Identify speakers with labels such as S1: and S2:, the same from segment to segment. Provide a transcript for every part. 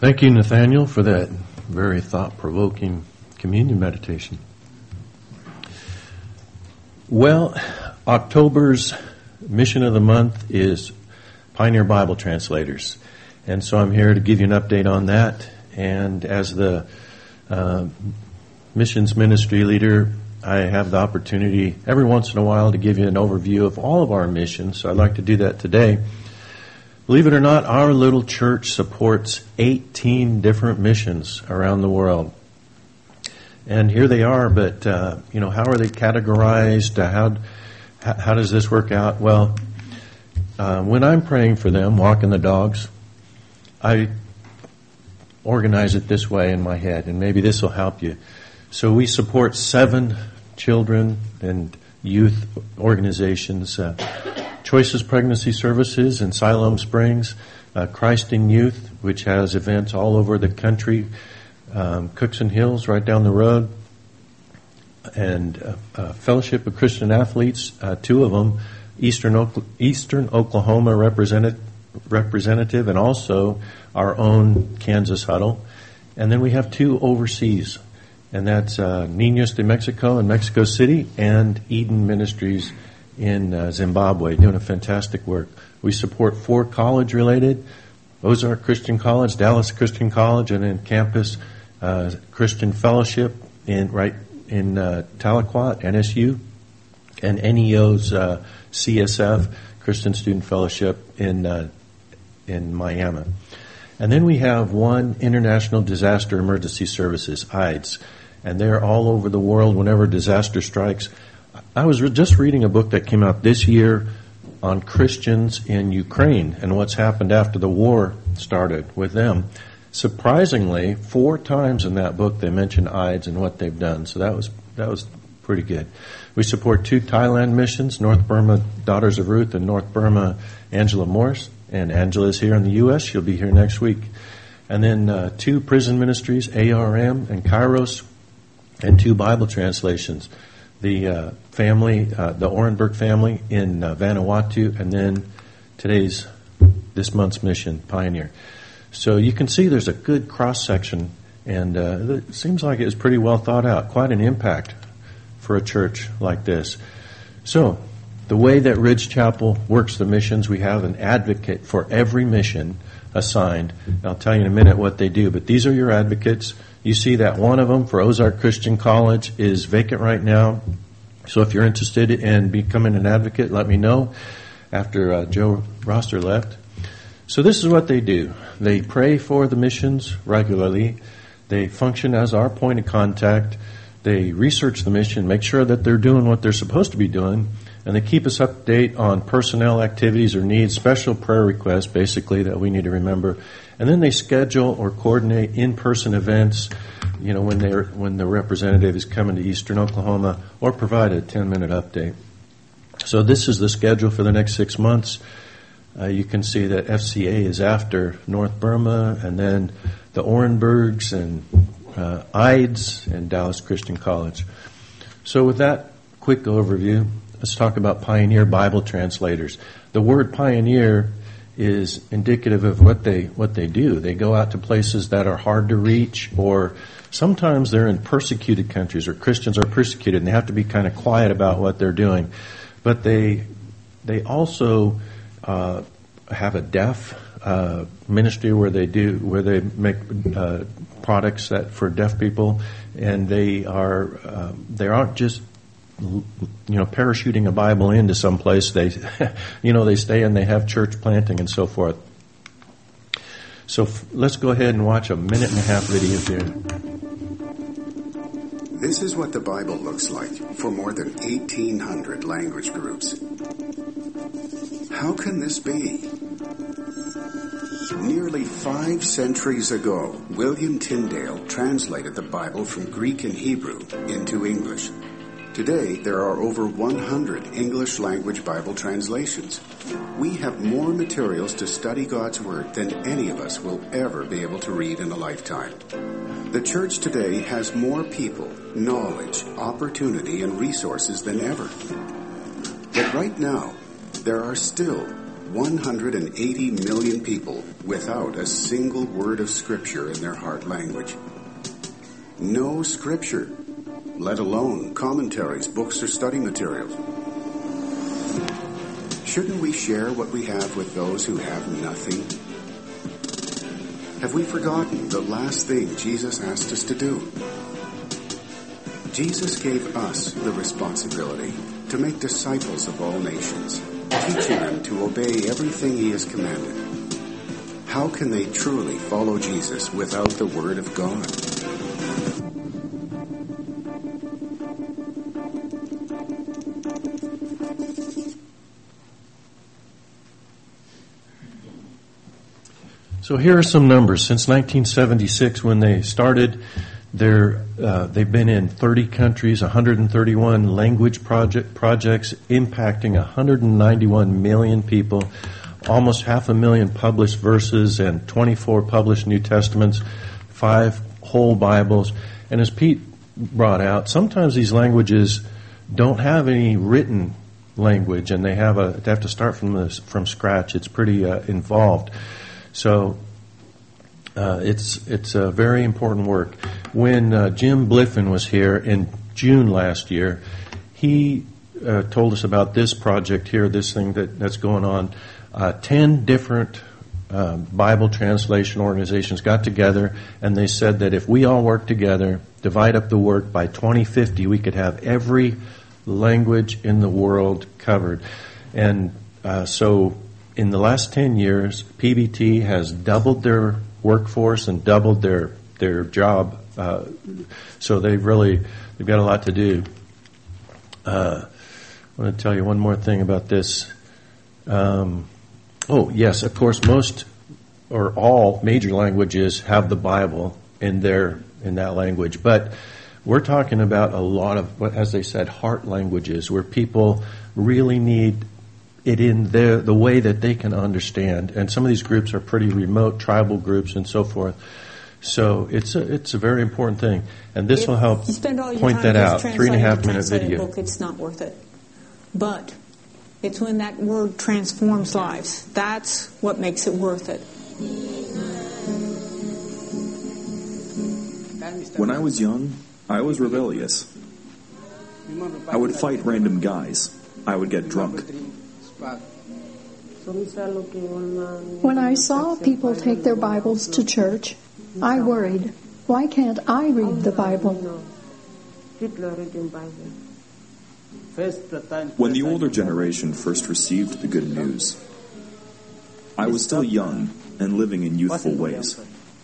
S1: Thank you, Nathaniel, for that very thought-provoking communion meditation. Well, October's mission of the month is Pioneer Bible Translators. And so I'm here to give you an update on that. And as the missions ministry leader, I have the opportunity every once in a while to give you an overview of all of our missions. So I'd like to do that today. Believe it or not, our little church supports 18 different missions around the world. And here they are, but, how are they categorized? How does this work out? Well, when I'm praying for them, walking the dogs, I organize it this way in my head, and maybe this will help you. So we support 7 children and youth organizations, Choices Pregnancy Services in Siloam Springs, Christ in Youth, which has events all over the country, Cookson Hills right down the road, and Fellowship of Christian Athletes, 2 of them, Eastern Oklahoma representative, and also our own Kansas huddle. And then we have 2 overseas, and that's Niños de Mexico in Mexico City and Eden Ministries in Zimbabwe, doing a fantastic work. We support 4 college-related, Ozark Christian College, Dallas Christian College, and then Campus Christian Fellowship in Tahlequah, NSU, and NEO's CSF, Christian Student Fellowship in Miami. And then we have 1 International Disaster Emergency Services, IDES, and they're all over the world whenever disaster strikes. I was just reading a book that came out this year on Christians in Ukraine and what's happened after the war started with them. Surprisingly, 4 times in that book they mentioned IDES and what they've done. So that was pretty good. We support 2 Thailand missions, North Burma Daughters of Ruth and North Burma Angela Morse. And Angela's here in the U.S. She'll be here next week. And then 2 prison ministries, ARM and Kairos, and 2 Bible translations. The family, the Orenburg family in Vanuatu, and then this month's mission, Pioneer. So you can see there's a good cross-section, and it seems like it was pretty well thought out, quite an impact for a church like this. So the way that Ridge Chapel works the missions, we have an advocate for every mission assigned. I'll tell you in a minute what they do, but these are your advocates. You see that one of them for Ozark Christian College is vacant right now. So if you're interested in becoming an advocate, let me know after Joe Roster left. So this is what they do. They pray for the missions regularly. They function as our point of contact. They research the mission, make sure that they're doing what they're supposed to be doing, and they keep us up to date on personnel activities or needs, special prayer requests, basically, that we need to remember. And then they schedule or coordinate in-person events, when the representative is coming to Eastern Oklahoma, or provide a 10-minute update. So this is the schedule for the next 6 months. You can see that FCA is after North Burma, and then the Orenburgs and IDES and Dallas Christian College. So with that quick overview, let's talk about Pioneer Bible Translators. The word pioneer is indicative of what they do. They go out to places that are hard to reach, or sometimes they're in persecuted countries, or Christians are persecuted and they have to be kind of quiet about what they're doing. But they also have a deaf ministry where they make products that for deaf people, and they aren't just parachuting a Bible into some place. They they stay and they have church planting and so forth. So let's go ahead and watch a 1.5-minute video here.
S2: This is what the Bible looks like for more than 1,800 language groups. How can this be? Nearly 5 centuries ago, William Tyndale translated the Bible from Greek and Hebrew into English. Today, there are over 100 English language Bible translations. We have more materials to study God's Word than any of us will ever be able to read in a lifetime. The church today has more people, knowledge, opportunity, and resources than ever. But right now, there are still 180 million people without a single word of Scripture in their heart language. No Scripture, let alone commentaries, books, or study materials. Shouldn't we share what we have with those who have nothing? Have we forgotten the last thing Jesus asked us to do? Jesus gave us the responsibility to make disciples of all nations, teaching them to obey everything He has commanded. How can they truly follow Jesus without the Word of God?
S1: So here are some numbers. Since 1976, when they started, they've been in 30 countries, 131 language projects impacting 191 million people, almost 500,000 published verses and 24 published New Testaments, 5 whole Bibles. And as Pete brought out, sometimes these languages don't have any written language, and they have to start from scratch. It's pretty involved. So it's a very important work. When Jim Bliffen was here in June last year, he told us about this project here, this thing that's going on. 10 different Bible translation organizations got together, and they said that if we all work together, divide up the work, by 2050 we could have every language in the world covered. And so in the last 10 years, PBT has doubled their workforce and doubled their job. So they've got a lot to do. I want to tell you one more thing about this. Yes, of course, most or all major languages have the Bible in that language, but we're talking about a lot of, as they said, heart languages, where people really need it in the way that they can understand. And some of these groups are pretty remote, tribal groups and so forth. So it's a very important thing. And this will help point that out. 3.5-minute video.
S3: Book, it's not worth it. But it's when that word transforms lives. That's what makes it worth it.
S4: When I was young, I was rebellious. I would fight random guys. I would get drunk.
S5: When I saw people take their Bibles to church, I worried, why can't I read the Bible?
S4: When the older generation first received the good news, I was still young and living in youthful ways.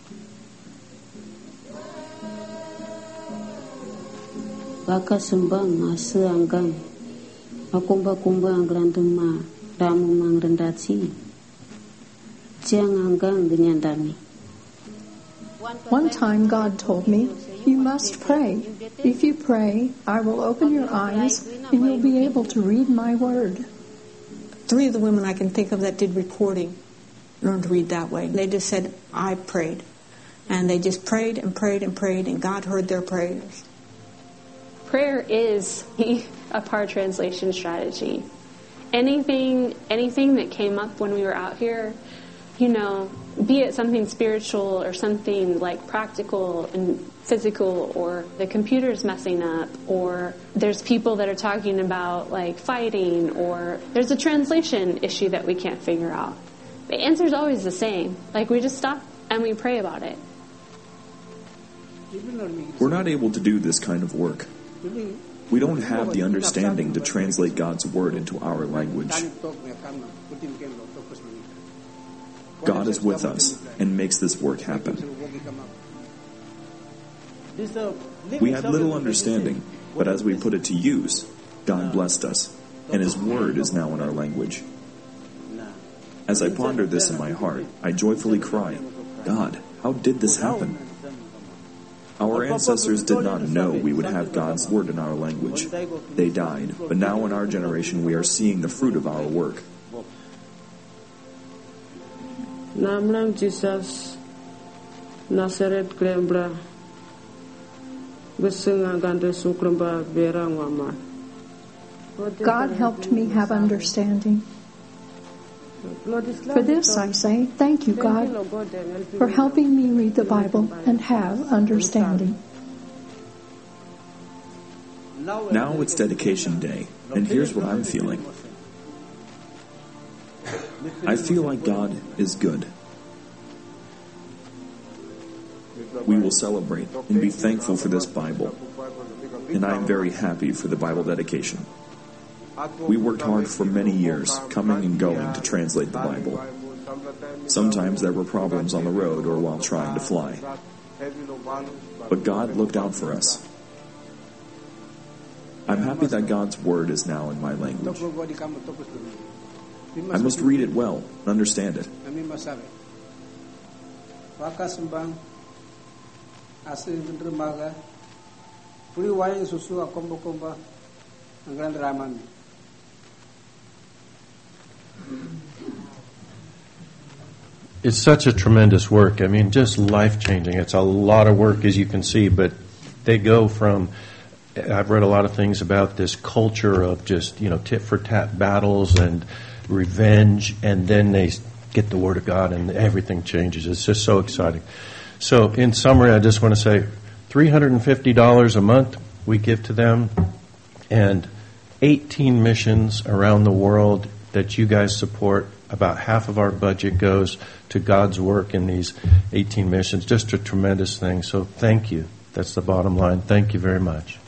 S5: One time God told me, you must pray. If you pray, I will open your eyes and you'll be able to read my word.
S3: 3 of the women I can think of that did recording learned to read that way. They just said, I prayed. And they just prayed and prayed and prayed, and God heard their prayers.
S6: Prayer is a PAR translation strategy. Anything that came up when we were out here, be it something spiritual or something like practical and physical, or the computer's messing up, or there's people that are talking about like fighting, or there's a translation issue that we can't figure out. The answer's always the same. Like, we just stop and we pray about it.
S4: We're not able to do this kind of work. We don't have the understanding to translate God's word into our language. God is with us and makes this work happen. We had little understanding, but as we put it to use, God blessed us, and His word is now in our language. As I ponder this in my heart, I joyfully cry, God, how did this happen? Our ancestors did not know we would have God's word in our language. They died, but now in our generation we are seeing the fruit of our work.
S7: Namlang Jesus Nazareth Glembra
S5: God helped me have understanding. For this I say, thank you, God, for helping me read the Bible and have understanding.
S4: Now it's dedication day, and here's what I'm feeling. I feel like God is good. We will celebrate and be thankful for this Bible, and I am very happy for the Bible dedication. We worked hard for many years, coming and going to translate the Bible. Sometimes there were problems on the road or while trying to fly. But God looked out for us. I'm happy that God's Word is now in my language. I must read it well and understand it.
S1: It's such a tremendous work. I mean, just life-changing. It's a lot of work, as you can see, but they go from, I've read a lot of things about this culture of just, tit-for-tat battles and revenge, and then they get the Word of God and everything changes. It's just so exciting. So, in summary, I just want to say $350 a month we give to them, and 18 missions around the world that you guys support. About half of our budget goes to God's work in these 18 missions. Just a tremendous thing. So thank you. That's the bottom line. Thank you very much.